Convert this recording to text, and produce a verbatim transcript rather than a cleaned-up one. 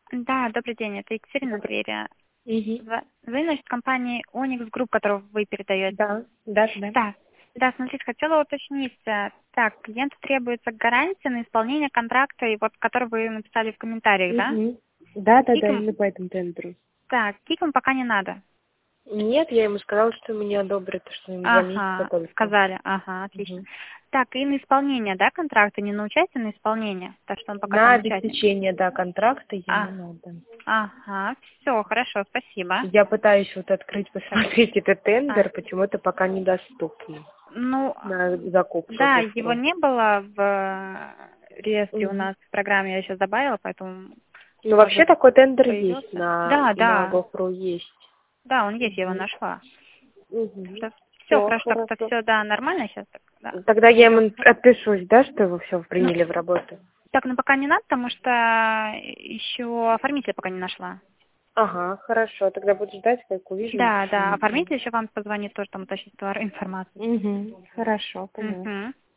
Да, добрый день, это Екатерина Тверия. Мгм. Вы, вы, значит, компании Onyx Group, которую вы передаете. Да, да, да. Да. Да, смотрите, хотела уточнить. э, Так, клиенту требуется гарантия на исполнение контракта, и вот, который вы написали в комментариях, да? Мгм. Да, да, да, Киком, именно по этому тендеру. так, киком пока не надо. Нет, я ему сказала, что меня одобрят, что им два месяца Ага, только. сказали, ага, отлично. Мгм. Так, и на исполнение, да, контракта, не на участие, на исполнение, так что он пока На там участник. обеспечение, да, контракта А, ему надо. ага, все, хорошо, спасибо. Я пытаюсь вот открыть, посмотреть этот А, тендер, почему-то пока недоступен ну, на закупку да, его гофру. не было в э, реестре у Мгм. нас в программе, я сейчас добавила, поэтому, Ну, вообще может, такой тендер есть, появился. на, Да, на да, гофру есть. да, он есть, я его Угу. нашла. Угу. Все Все, хорошо, так-то хорошо. все, да, нормально сейчас, так, да. Тогда я Все. ему отпишусь, да, что его все Ну, приняли в работу? так, ну пока не надо, потому что еще оформителя пока не нашла. Ага, хорошо. Тогда буду ждать, как увижу, Да, да, напишу. оформитель еще вам позвонит тоже там уточнить товар информацию. Угу. Хорошо, поняла. Угу.